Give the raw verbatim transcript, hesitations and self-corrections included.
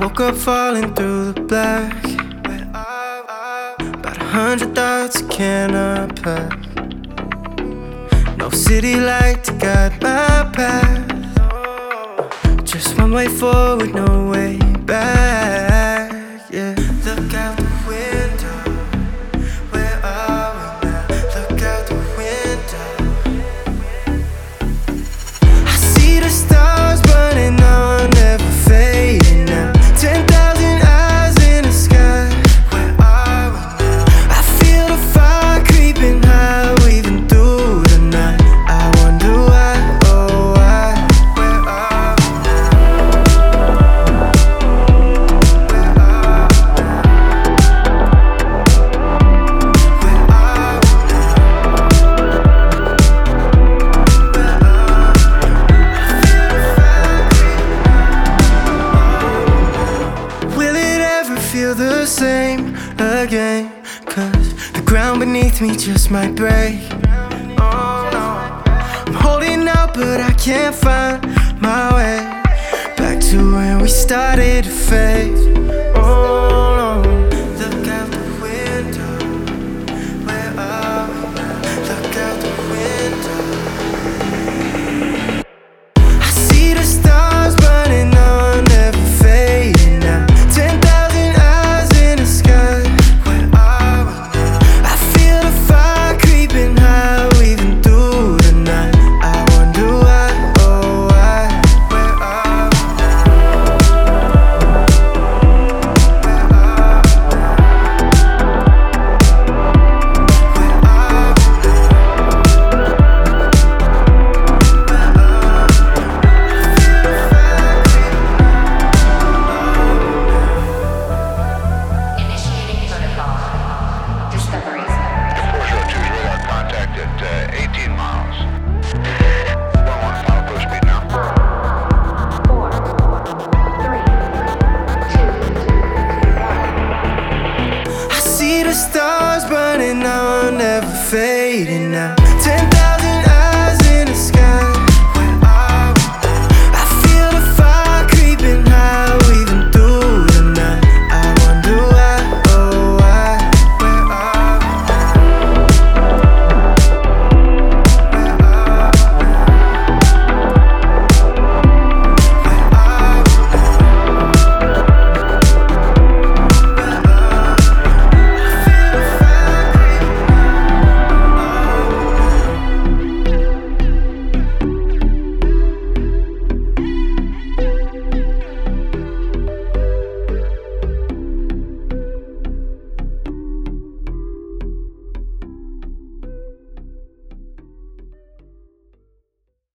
woke up falling through the black. About a hundred thoughts I cannot pack. No city light to guide my path. Just one way forward, no way back. Yeah. Look out the window. Where are we now? Look out the window. I see the stars burning on, never fading now. Ten thousand eyes in the sky. Where are we now? I feel the fire creeping high, weaving through the night. I wonder why, oh why. Where are we now? Where are we now? Where are we now? Where are we? Will it ever feel the same again? Cause the ground beneath me just might break. Oh no, I'm holding out but I can't find my way back to when we started to fade. Oh no, look out the window. Where are we now? Look out the window. I see the stars burning on, never fading now. Ten thousand eyes in the sky. Where are we now? I feel the fire creeping high, weaving through the night. I wonder why, oh why. Where are we now? Where are we now? Where are we now? Where are Initiating protocol. Discovery. Four two radar contact at uh, eighteen miles. one one, final cruise speed now. Four, three, two, I see the stars burning on, never fading now. Ten